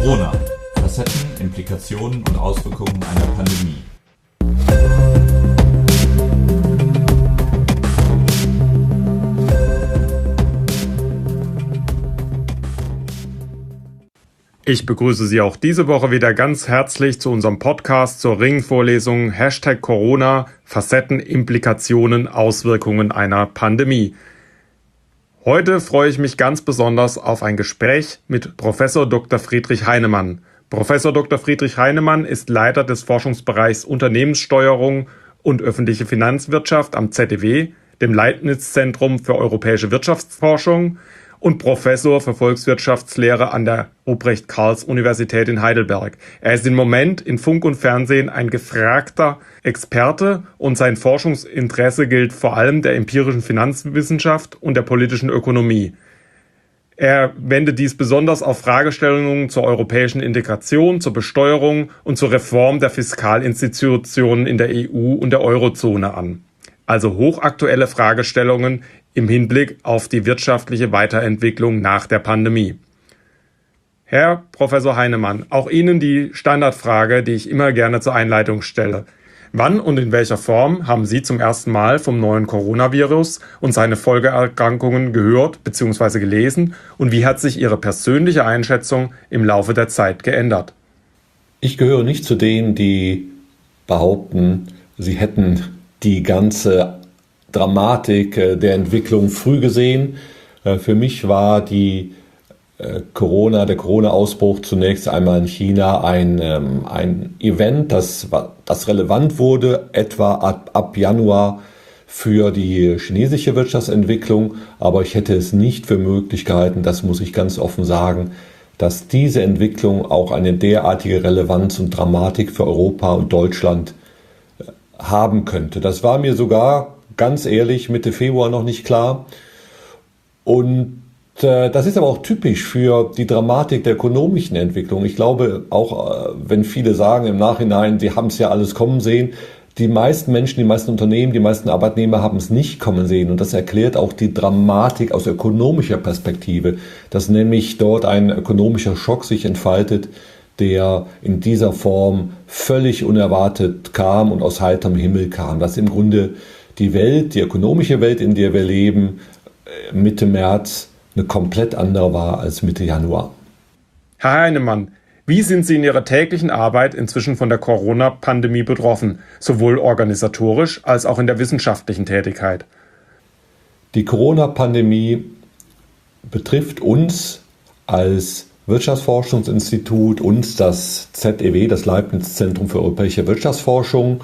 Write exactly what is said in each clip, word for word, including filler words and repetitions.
Corona. Facetten, Implikationen und Auswirkungen einer Pandemie. Ich begrüße Sie auch diese Woche wieder ganz herzlich zu unserem Podcast zur Ringvorlesung Hashtag Corona, Facetten, Implikationen, Auswirkungen einer Pandemie. Heute freue ich mich ganz besonders auf ein Gespräch mit Professor Doktor Friedrich Heinemann. Professor Doktor Friedrich Heinemann ist Leiter des Forschungsbereichs Unternehmenssteuerung und öffentliche Finanzwirtschaft am Z E W, dem Leibniz-Zentrum für europäische Wirtschaftsforschung, und Professor für Volkswirtschaftslehre an der Ruprecht-Karls-Universität in Heidelberg. Er ist im Moment in Funk und Fernsehen ein gefragter Experte und sein Forschungsinteresse gilt vor allem der empirischen Finanzwissenschaft und der politischen Ökonomie. Er wendet dies besonders auf Fragestellungen zur europäischen Integration, zur Besteuerung und zur Reform der Fiskalinstitutionen in der E U und der Eurozone an. Also hochaktuelle Fragestellungen im Hinblick auf die wirtschaftliche Weiterentwicklung nach der Pandemie. Herr Professor Heinemann, auch Ihnen die Standardfrage, die ich immer gerne zur Einleitung stelle. Wann und in welcher Form haben Sie zum ersten Mal vom neuen Coronavirus und seine Folgeerkrankungen gehört bzw. gelesen und wie hat sich Ihre persönliche Einschätzung im Laufe der Zeit geändert? Ich gehöre nicht zu denen, die behaupten, sie hätten die ganze Dramatik der Entwicklung früh gesehen. Für mich war die Corona, der Corona-Ausbruch zunächst einmal in China ein, ein Event, das, das relevant wurde, etwa ab, ab Januar für die chinesische Wirtschaftsentwicklung. Aber ich hätte es nicht für möglich gehalten, das muss ich ganz offen sagen, dass diese Entwicklung auch eine derartige Relevanz und Dramatik für Europa und Deutschland haben könnte. Das war mir sogar, ganz ehrlich, Mitte Februar noch nicht klar. Und äh, das ist aber auch typisch für die Dramatik der ökonomischen Entwicklung. Ich glaube, auch äh, wenn viele sagen im Nachhinein, sie haben es ja alles kommen sehen, die meisten Menschen, die meisten Unternehmen, die meisten Arbeitnehmer haben es nicht kommen sehen. Und das erklärt auch die Dramatik aus ökonomischer Perspektive, dass nämlich dort ein ökonomischer Schock sich entfaltet, der in dieser Form völlig unerwartet kam und aus heiterem Himmel kam. Dass im Grunde die Welt, die ökonomische Welt, in der wir leben, Mitte März eine komplett andere war als Mitte Januar. Herr Heinemann, wie sind Sie in Ihrer täglichen Arbeit inzwischen von der Corona-Pandemie betroffen, sowohl organisatorisch als auch in der wissenschaftlichen Tätigkeit? Die Corona-Pandemie betrifft uns als Wirtschaftsforschungsinstitut, uns das Z E W, das Leibniz-Zentrum für europäische Wirtschaftsforschung,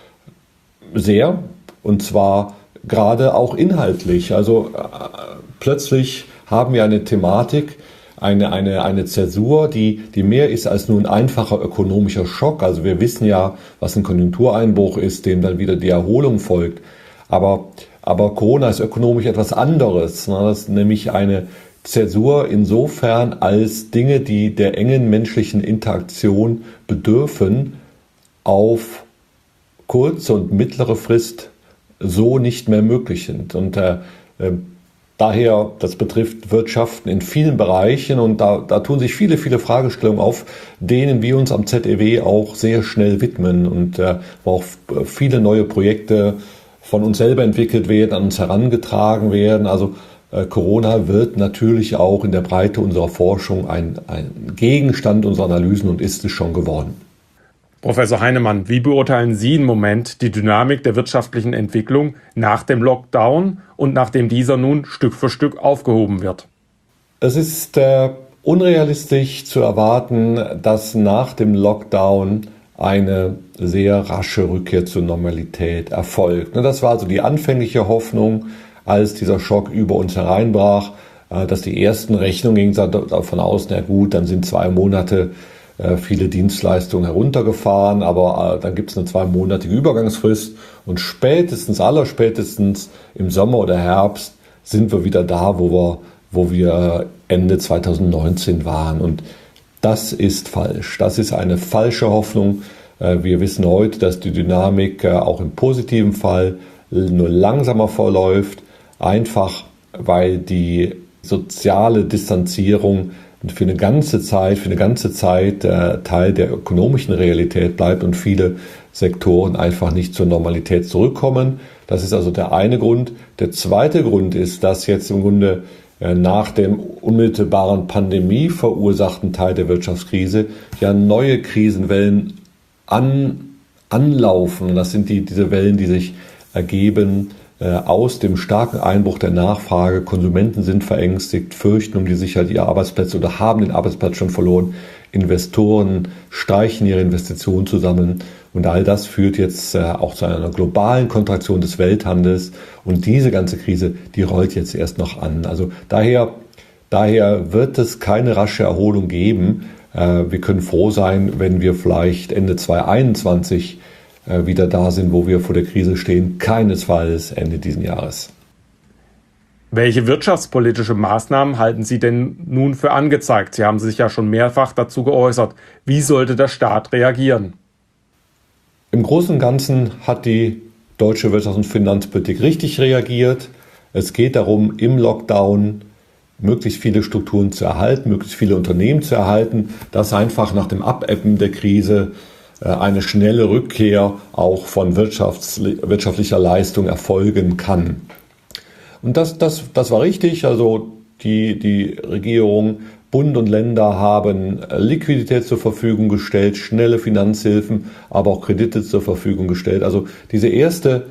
sehr, und zwar gerade auch inhaltlich. Also äh, plötzlich haben wir eine Thematik, eine, eine, eine Zäsur, die, die mehr ist als nur ein einfacher ökonomischer Schock. Also wir wissen ja, was ein Konjunktureinbruch ist, dem dann wieder die Erholung folgt. Aber, aber Corona ist ökonomisch etwas anderes. Ne? Das ist nämlich eine Zäsur insofern als Dinge, die der engen menschlichen Interaktion bedürfen, auf kurze und mittlere Frist so nicht mehr möglich sind. Und äh, äh, daher, das betrifft Wirtschaften in vielen Bereichen und da, da tun sich viele, viele Fragestellungen auf, denen wir uns am Z E W auch sehr schnell widmen und äh, wo auch viele neue Projekte von uns selber entwickelt werden, an uns herangetragen werden. Also Corona wird natürlich auch in der Breite unserer Forschung ein, ein Gegenstand unserer Analysen und ist es schon geworden. Professor Heinemann, wie beurteilen Sie im Moment die Dynamik der wirtschaftlichen Entwicklung nach dem Lockdown und nachdem dieser nun Stück für Stück aufgehoben wird? Es ist äh, unrealistisch zu erwarten, dass nach dem Lockdown eine sehr rasche Rückkehr zur Normalität erfolgt. Das war also die anfängliche Hoffnung, als dieser Schock über uns hereinbrach, dass die ersten Rechnungen gingen davon aus, na gut, dann sind zwei Monate viele Dienstleistungen heruntergefahren, aber dann gibt es eine zweimonatige Übergangsfrist und spätestens, allerspätestens im Sommer oder Herbst sind wir wieder da, wo wir, wo wir Ende zweitausendneunzehn waren. Und das ist falsch. Das ist eine falsche Hoffnung. Wir wissen heute, dass die Dynamik auch im positiven Fall nur langsamer verläuft, einfach weil die soziale Distanzierung für eine ganze Zeit, für eine ganze Zeit äh, Teil der ökonomischen Realität bleibt und viele Sektoren einfach nicht zur Normalität zurückkommen. Das ist also der eine Grund. Der zweite Grund ist, dass jetzt im Grunde äh, nach dem unmittelbaren Pandemie verursachten Teil der Wirtschaftskrise ja neue Krisenwellen an, anlaufen. Und das sind die, diese Wellen, die sich ergeben aus dem starken Einbruch der Nachfrage. Konsumenten sind verängstigt, fürchten um die Sicherheit ihrer Arbeitsplätze oder haben den Arbeitsplatz schon verloren. Investoren streichen ihre Investitionen zusammen. Und all das führt jetzt auch zu einer globalen Kontraktion des Welthandels. Und diese ganze Krise, die rollt jetzt erst noch an. Also daher, daher wird es keine rasche Erholung geben. Wir können froh sein, wenn wir vielleicht Ende zweitausendeinundzwanzig wieder da sind, wo wir vor der Krise stehen, keinesfalls Ende dieses Jahres. Welche wirtschaftspolitische Maßnahmen halten Sie denn nun für angezeigt? Sie haben sich ja schon mehrfach dazu geäußert. Wie sollte der Staat reagieren? Im Großen und Ganzen hat die deutsche Wirtschafts- und Finanzpolitik richtig reagiert. Es geht darum, im Lockdown möglichst viele Strukturen zu erhalten, möglichst viele Unternehmen zu erhalten, dass einfach nach dem Abebben der Krise eine schnelle Rückkehr auch von wirtschaftlicher Leistung erfolgen kann. Und das, das, das war richtig. Also die, die Regierung, Bund und Länder haben Liquidität zur Verfügung gestellt, schnelle Finanzhilfen, aber auch Kredite zur Verfügung gestellt. Also diese erste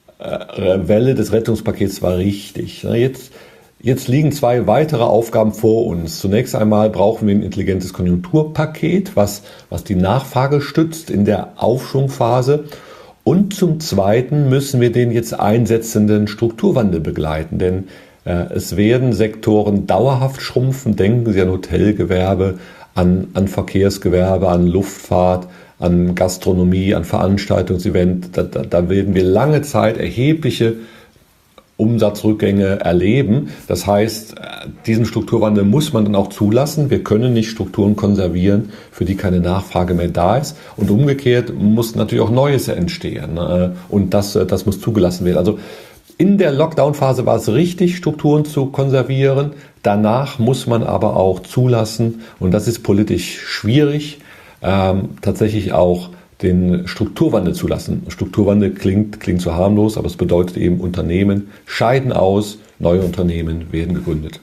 Welle des Rettungspakets war richtig. Jetzt Jetzt liegen zwei weitere Aufgaben vor uns. Zunächst einmal brauchen wir ein intelligentes Konjunkturpaket, was, was die Nachfrage stützt in der Aufschwungphase. Und zum Zweiten müssen wir den jetzt einsetzenden Strukturwandel begleiten, denn äh, es werden Sektoren dauerhaft schrumpfen. Denken Sie an Hotelgewerbe, an, an Verkehrsgewerbe, an Luftfahrt, an Gastronomie, an Veranstaltungsevent. Da, da, da werden wir lange Zeit erhebliche Umsatzrückgänge erleben. Das heißt, diesen Strukturwandel muss man dann auch zulassen. Wir können nicht Strukturen konservieren, für die keine Nachfrage mehr da ist. Und umgekehrt muss natürlich auch Neues entstehen. Und das, das muss zugelassen werden. Also in der Lockdown-Phase war es richtig, Strukturen zu konservieren. Danach muss man aber auch zulassen, und das ist politisch schwierig, ähm, tatsächlich auch den Strukturwandel zulassen. Strukturwandel klingt, klingt so harmlos, aber es bedeutet eben, Unternehmen scheiden aus, neue Unternehmen werden gegründet.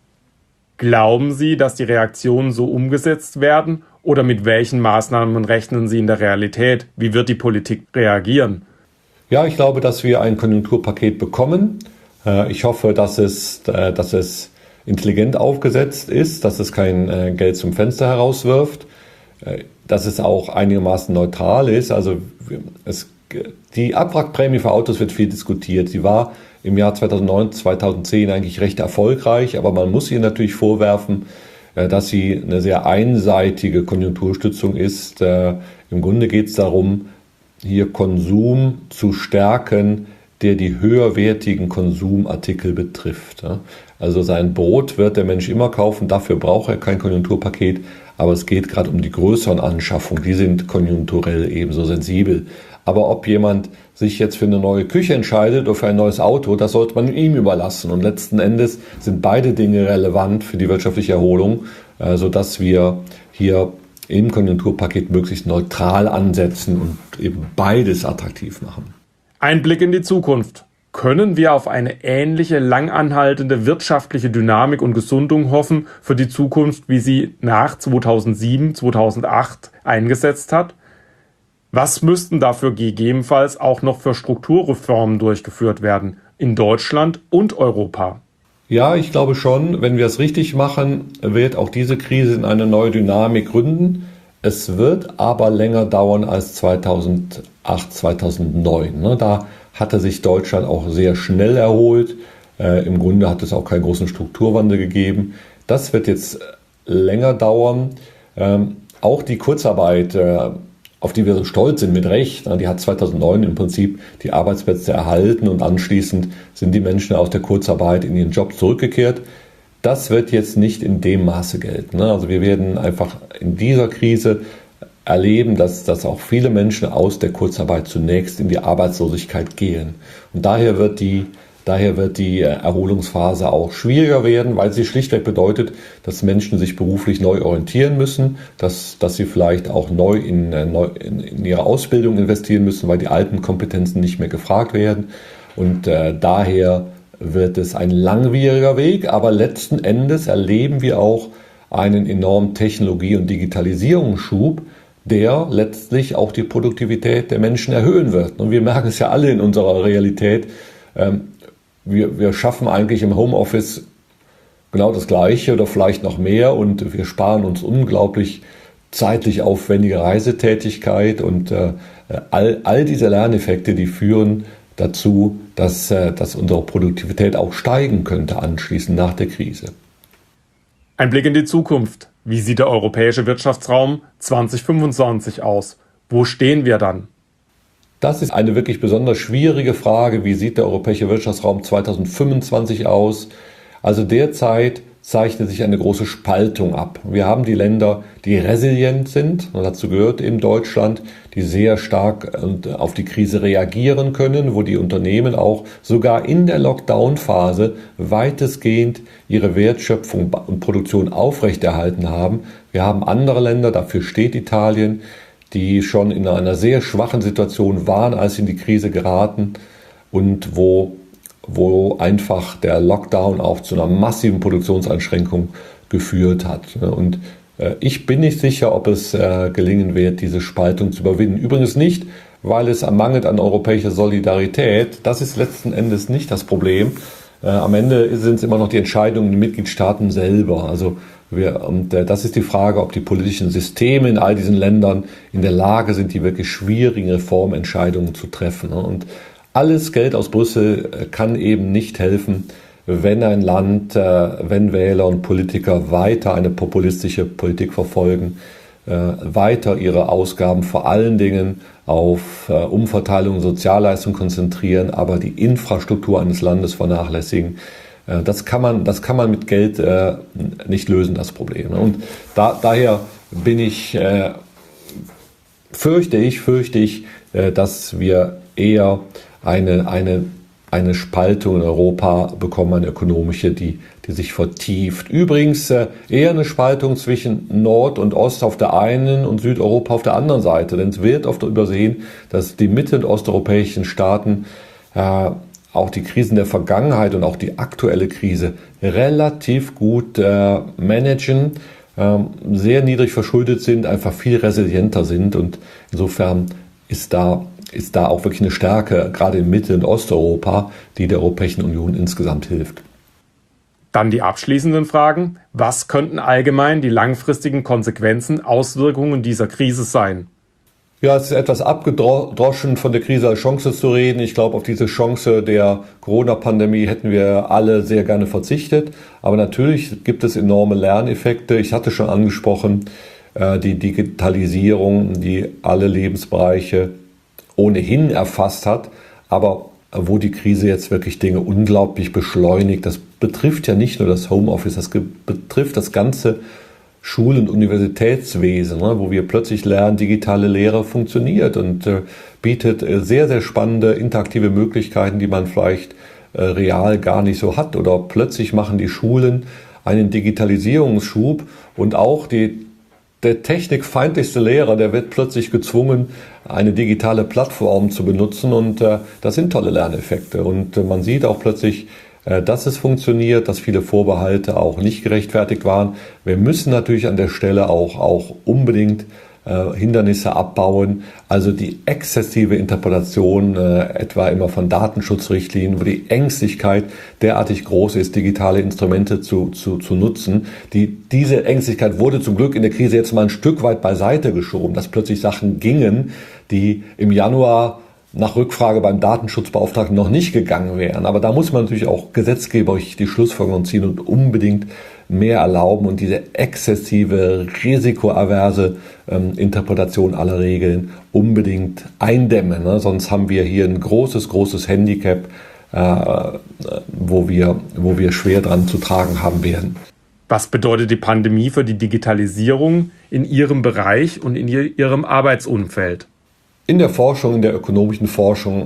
Glauben Sie, dass die Reaktionen so umgesetzt werden? Oder mit welchen Maßnahmen rechnen Sie in der Realität? Wie wird die Politik reagieren? Ja, ich glaube, dass wir ein Konjunkturpaket bekommen. Ich hoffe, dass es, dass es intelligent aufgesetzt ist, dass es kein Geld zum Fenster herauswirft, dass es auch einigermaßen neutral ist. Also es, die Abwrackprämie für Autos wird viel diskutiert. Sie war im Jahr zweitausendneun, zweitausendzehn eigentlich recht erfolgreich, aber man muss ihr natürlich vorwerfen, dass sie eine sehr einseitige Konjunkturstützung ist. Im Grunde geht es darum, hier Konsum zu stärken, der die höherwertigen Konsumartikel betrifft. Also sein Brot wird der Mensch immer kaufen, dafür braucht er kein Konjunkturpaket, aber es geht gerade um die größeren Anschaffungen, die sind konjunkturell ebenso sensibel. Aber ob jemand sich jetzt für eine neue Küche entscheidet oder für ein neues Auto, das sollte man ihm überlassen. Und letzten Endes sind beide Dinge relevant für die wirtschaftliche Erholung, sodass wir hier im Konjunkturpaket möglichst neutral ansetzen und eben beides attraktiv machen. Ein Blick in die Zukunft. Können wir auf eine ähnliche langanhaltende wirtschaftliche Dynamik und Gesundung hoffen für die Zukunft, wie sie nach zweitausendsieben, zweitausendacht eingesetzt hat? Was müssten dafür gegebenenfalls auch noch für Strukturreformen durchgeführt werden in Deutschland und Europa? Ja, ich glaube schon, wenn wir es richtig machen, wird auch diese Krise in eine neue Dynamik gründen. Es wird aber länger dauern als zweitausendacht, zweitausendneun. Da hatte sich Deutschland auch sehr schnell erholt. Äh, Im Grunde hat es auch keinen großen Strukturwandel gegeben. Das wird jetzt länger dauern. Ähm, auch die Kurzarbeit, äh, auf die wir so stolz sind, mit Recht, die hat zweitausendneun im Prinzip die Arbeitsplätze erhalten und anschließend sind die Menschen aus der Kurzarbeit in ihren Job zurückgekehrt. Das wird jetzt nicht in dem Maße gelten. Also wir werden einfach in dieser Krise erleben, dass, dass auch viele Menschen aus der Kurzarbeit zunächst in die Arbeitslosigkeit gehen. Und daher wird die Daher wird die Erholungsphase auch schwieriger werden, weil sie schlichtweg bedeutet, dass Menschen sich beruflich neu orientieren müssen, dass, dass sie vielleicht auch neu in, neu in, in ihre Ausbildung investieren müssen, weil die alten Kompetenzen nicht mehr gefragt werden. Und äh, daher wird es ein langwieriger Weg, aber letzten Endes erleben wir auch einen enormen Technologie- und Digitalisierungsschub, der letztlich auch die Produktivität der Menschen erhöhen wird. Und wir merken es ja alle in unserer Realität. Ähm, wir, wir schaffen eigentlich im Homeoffice genau das Gleiche oder vielleicht noch mehr und wir sparen uns unglaublich zeitlich aufwendige Reisetätigkeit und äh, all, all diese Lerneffekte, die führen dazu, dass, äh, dass unsere Produktivität auch steigen könnte anschließend nach der Krise. Ein Blick in die Zukunft. Wie sieht der europäische Wirtschaftsraum zwanzig fünfundzwanzig aus? Wo stehen wir dann? Das ist eine wirklich besonders schwierige Frage. Wie sieht der europäische Wirtschaftsraum zwanzig fünfundzwanzig aus? Also derzeit zeichnet sich eine große Spaltung ab. Wir haben die Länder, die resilient sind, und dazu gehört eben Deutschland, die sehr stark auf die Krise reagieren können, wo die Unternehmen auch sogar in der Lockdown-Phase weitestgehend ihre Wertschöpfung und Produktion aufrechterhalten haben. Wir haben andere Länder, dafür steht Italien, die schon in einer sehr schwachen Situation waren, als sie in die Krise geraten und wo wo einfach der Lockdown auch zu einer massiven Produktionseinschränkung geführt hat. Und ich bin nicht sicher, ob es gelingen wird, diese Spaltung zu überwinden. Übrigens nicht, weil es mangelt an europäischer Solidarität. Das ist letzten Endes nicht das Problem. Am Ende sind es immer noch die Entscheidungen der Mitgliedstaaten selber. Also wir, und das ist die Frage, ob die politischen Systeme in all diesen Ländern in der Lage sind, die wirklich schwierigen Reformentscheidungen zu treffen. Und alles Geld aus Brüssel kann eben nicht helfen, wenn ein Land, wenn Wähler und Politiker weiter eine populistische Politik verfolgen, weiter ihre Ausgaben vor allen Dingen auf Umverteilung und Sozialleistungen konzentrieren, aber die Infrastruktur eines Landes vernachlässigen. Das kann man, das kann man mit Geld nicht lösen, das Problem. Und da, daher bin ich, fürchte ich, fürchte ich, dass wir eher eine, eine, eine Spaltung in Europa bekommen, eine ökonomische, die, die sich vertieft. Übrigens äh, eher eine Spaltung zwischen Nord und Ost auf der einen und Südeuropa auf der anderen Seite. Denn es wird oft übersehen, dass die mittel- und osteuropäischen Staaten äh, auch die Krisen der Vergangenheit und auch die aktuelle Krise relativ gut äh, managen, äh, sehr niedrig verschuldet sind, einfach viel resilienter sind. Und insofern ist da ist da auch wirklich eine Stärke, gerade in Mittel- und Osteuropa, die der Europäischen Union insgesamt hilft. Dann die abschließenden Fragen. Was könnten allgemein die langfristigen Konsequenzen, Auswirkungen dieser Krise sein? Ja, es ist etwas abgedroschen, von der Krise als Chance zu reden. Ich glaube, auf diese Chance der Corona-Pandemie hätten wir alle sehr gerne verzichtet. Aber natürlich gibt es enorme Lerneffekte. Ich hatte schon angesprochen, die Digitalisierung, die alle Lebensbereiche ohnehin erfasst hat, aber wo die Krise jetzt wirklich Dinge unglaublich beschleunigt. Das betrifft ja nicht nur das Homeoffice, das betrifft das ganze Schul- und Universitätswesen, ne, wo wir plötzlich lernen, digitale Lehre funktioniert und äh, bietet äh, sehr, sehr spannende interaktive Möglichkeiten, die man vielleicht äh, real gar nicht so hat. Oder plötzlich machen die Schulen einen Digitalisierungsschub und auch die Der technikfeindlichste Lehrer, der wird plötzlich gezwungen, eine digitale Plattform zu benutzen und äh, das sind tolle Lerneffekte. Und äh, man sieht auch plötzlich, äh, dass es funktioniert, dass viele Vorbehalte auch nicht gerechtfertigt waren. Wir müssen natürlich an der Stelle auch, auch unbedingt äh, Hindernisse abbauen. Also die exzessive Interpretation äh, etwa immer von Datenschutzrichtlinien, wo die Ängstlichkeit derartig groß ist, digitale Instrumente zu, zu, zu nutzen. Die, diese Ängstlichkeit wurde zum Glück in der Krise jetzt mal ein Stück weit beiseite geschoben, dass plötzlich Sachen gingen, die im Januar nach Rückfrage beim Datenschutzbeauftragten noch nicht gegangen wären. Aber da muss man natürlich auch gesetzgeberisch die Schlussfolgerung ziehen und unbedingt mehr erlauben und diese exzessive, risikoaverse ähm, Interpretation aller Regeln unbedingt eindämmen. Ne? Sonst haben wir hier ein großes, großes Handicap, äh, wo wir, wo wir schwer dran zu tragen haben werden. Was bedeutet die Pandemie für die Digitalisierung in Ihrem Bereich und in Ihrem Arbeitsumfeld? In der Forschung, in der ökonomischen Forschung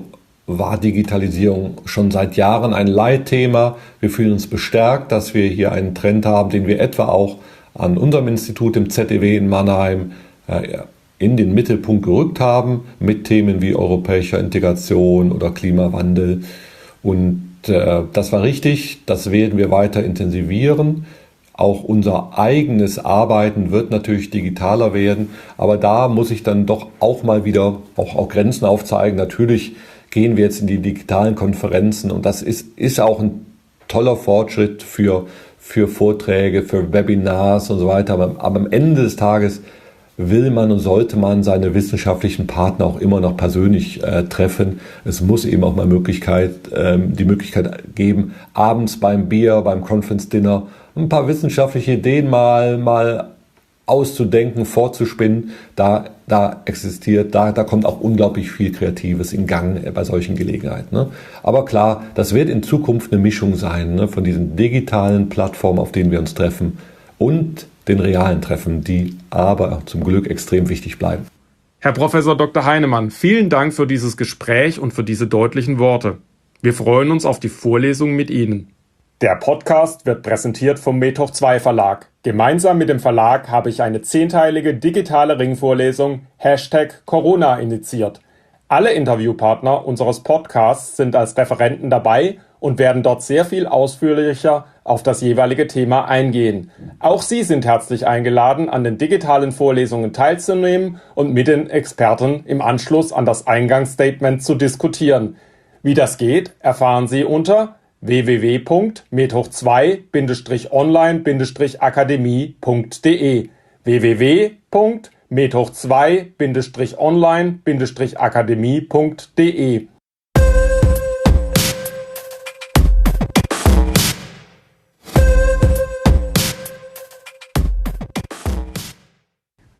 war Digitalisierung schon seit Jahren ein Leitthema. Wir fühlen uns bestärkt, dass wir hier einen Trend haben, den wir etwa auch an unserem Institut im Z E W in Mannheim äh, in den Mittelpunkt gerückt haben, mit Themen wie europäischer Integration oder Klimawandel. Und äh, das war richtig, das werden wir weiter intensivieren. Auch unser eigenes Arbeiten wird natürlich digitaler werden, aber da muss ich dann doch auch mal wieder auch, auch Grenzen aufzeigen. Natürlich gehen wir jetzt in die digitalen Konferenzen und das ist, ist auch ein toller Fortschritt für, für Vorträge, für Webinars und so weiter. Aber, aber am Ende des Tages will man und sollte man seine wissenschaftlichen Partner auch immer noch persönlich äh, treffen. Es muss eben auch mal Möglichkeit, ähm, die Möglichkeit geben, abends beim Bier, beim Conference Dinner ein paar wissenschaftliche Ideen mal, mal auszudenken, vorzuspinnen. Da, da existiert, da, da kommt auch unglaublich viel Kreatives in Gang bei solchen Gelegenheiten. Ne? Aber klar, das wird in Zukunft eine Mischung sein, ne, von diesen digitalen Plattformen, auf denen wir uns treffen, und den realen Treffen, die aber zum Glück extrem wichtig bleiben. Herr Professor Doktor Heinemann, vielen Dank für dieses Gespräch und für diese deutlichen Worte. Wir freuen uns auf die Vorlesung mit Ihnen. Der Podcast wird präsentiert vom Methoch zwei Verlag. Gemeinsam mit dem Verlag habe ich eine zehnteilige digitale Ringvorlesung Hashtag Corona initiiert. Alle Interviewpartner unseres Podcasts sind als Referenten dabei und werden dort sehr viel ausführlicher auf das jeweilige Thema eingehen. Auch Sie sind herzlich eingeladen, an den digitalen Vorlesungen teilzunehmen und mit den Experten im Anschluss an das Eingangsstatement zu diskutieren. Wie das geht, erfahren Sie unter w w w punkt methoch zwei online akademie punkt d e w w w punkt methoch zwei online akademie punkt d e